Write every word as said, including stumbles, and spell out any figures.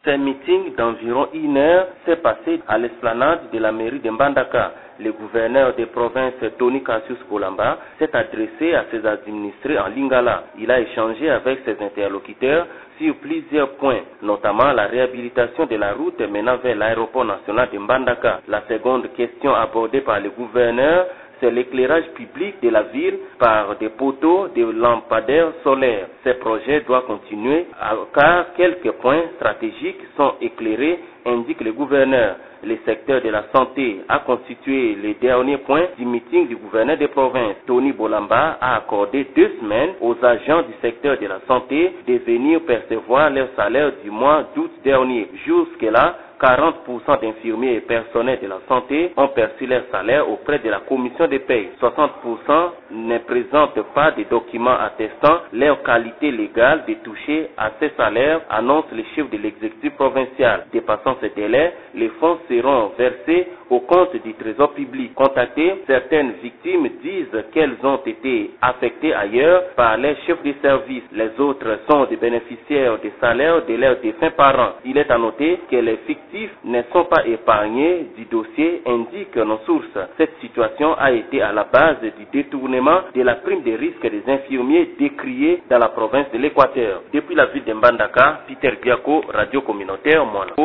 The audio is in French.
Ce meeting d'environ une heure s'est passé à l'esplanade de la mairie de Mbandaka. Le gouverneur de province Tony Cassius Bolamba s'est adressé à ses administrés en lingala. Il a échangé avec ses interlocuteurs sur plusieurs points, notamment la réhabilitation de la route menant vers l'aéroport national de Mbandaka. La seconde question abordée par le gouverneur, c'est l'éclairage public de la ville par des poteaux de lampadaires solaires. Ces projets doivent continuer car quelques points stratégiques sont éclairés, indique le gouverneur. Le secteur de la santé a constitué le dernier point du meeting du gouverneur de province. Tony Bolamba a accordé deux semaines aux agents du secteur de la santé de venir percevoir leur salaire du mois d'août dernier. Jusque-là, quarante pour cent d'infirmiers et personnels de la santé ont perçu leur salaire auprès de la commission de paie. soixante pour cent ne présentent pas de documents attestant leur qualité légale de toucher à ces salaires, annonce le chef de l'exécutif provincial. Dépassant ce délai, les fonds seront versés au compte du trésor public. Contactées, certaines victimes disent qu'elles ont été affectées ailleurs par les chefs de service. Les autres sont des bénéficiaires des salaires de leurs défunts parents. Il est à noter que les fictifs ne sont pas épargnés du dossier, indiquent nos sources. Cette situation a été à la base du détournement de la prime de risque des infirmiers décriée dans la province de l'Équateur. Depuis la ville de Mbandaka, Peter Biako, Radio Communautaire, Moana.